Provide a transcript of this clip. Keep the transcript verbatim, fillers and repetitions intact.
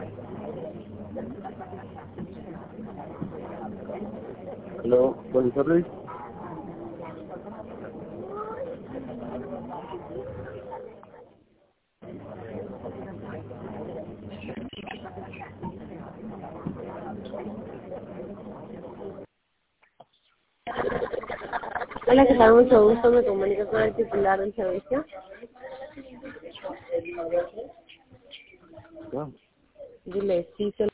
Hello, buen service. Hola, ¿qué tal? Mucho gusto. Me comunico con el titular del servicio. Yeah. Dile, sí, se